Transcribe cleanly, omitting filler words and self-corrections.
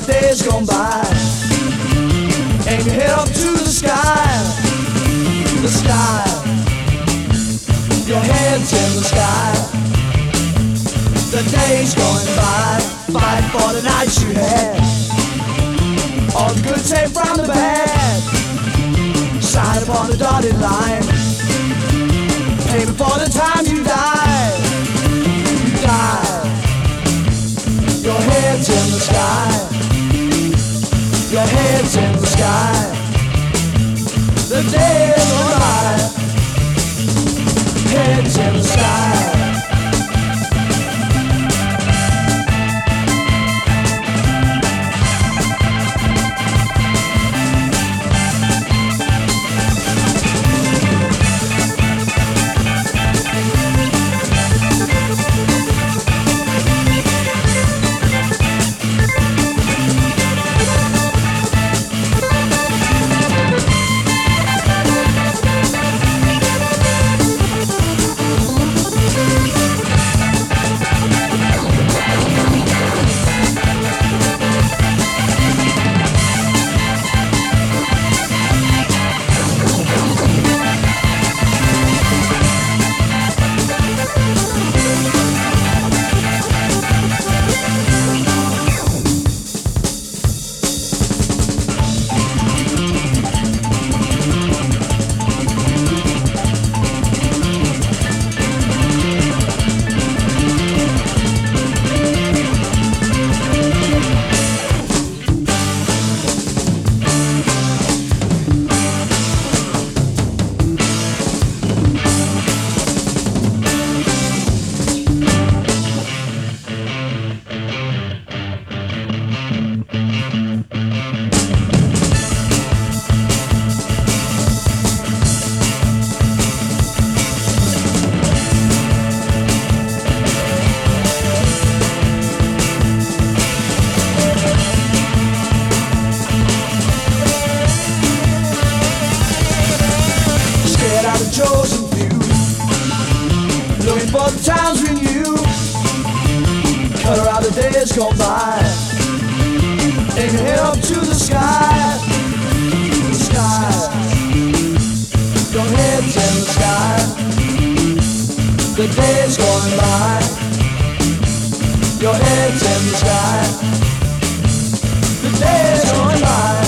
days gone by. Aim your head up to the sky, the sky. Your head's in the sky. The days going by, fight for the nights you had. All the good take from the bad. Sign upon the dotted line. Pay before the time you die. You die. Your head's in the sky. Your head's in the sky. The days go by. Heads in the sky. Chosen few, looking for the times we knew. Color out the days gone by. Take your head up to the sky, the sky. Your head's in the sky. The days going by. Your head's in the sky. The days going by.